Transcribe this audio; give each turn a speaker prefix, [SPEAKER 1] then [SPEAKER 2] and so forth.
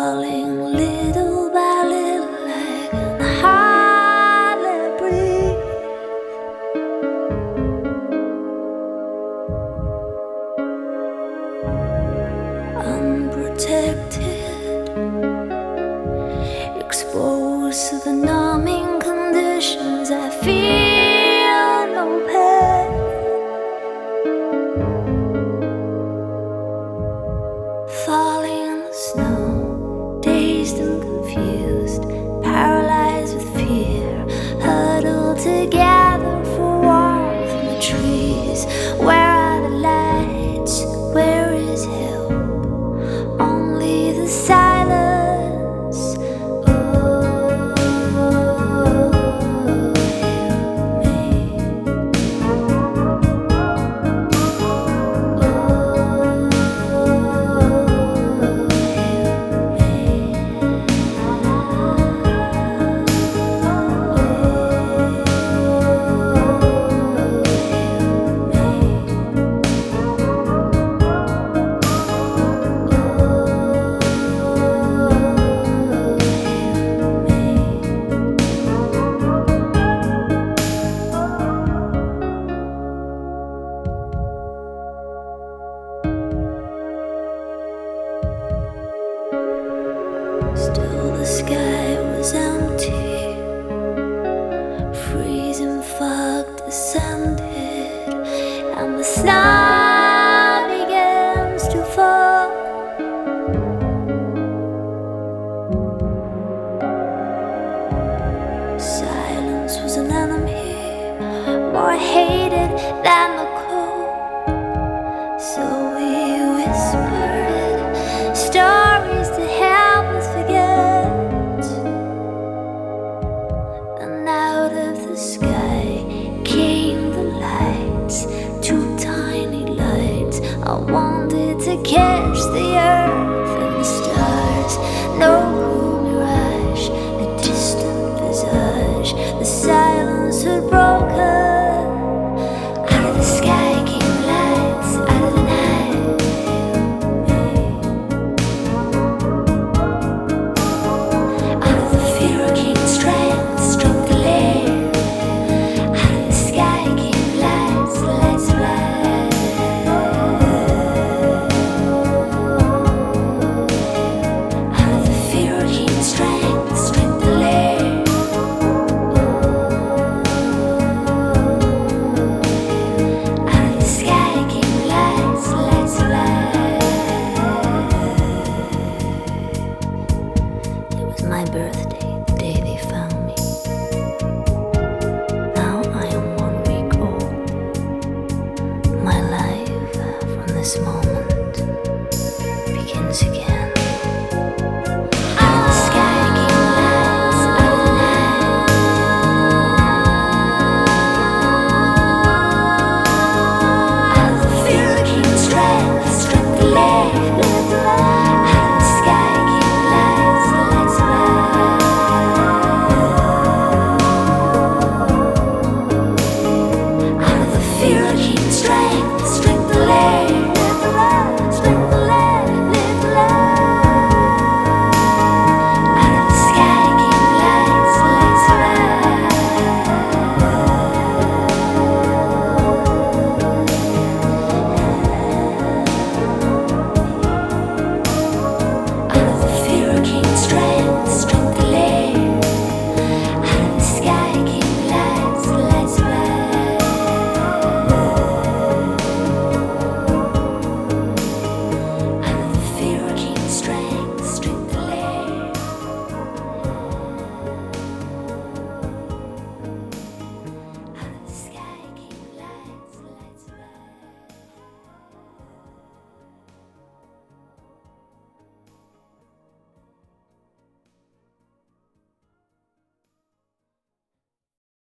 [SPEAKER 1] falling little by little, I can hardly breathe. Unprotected, exposed to the numbing conditions, I feel no pain. Falling in the snow, dazed and confused, paralyzed with fear, huddled together for warmth in the trees. Where are the lights? Where is help? Only the silence. Oh, help me. Still the sky was empty, freezing fog descended, and the snow begins to fall. Silence was an enemy, more hated than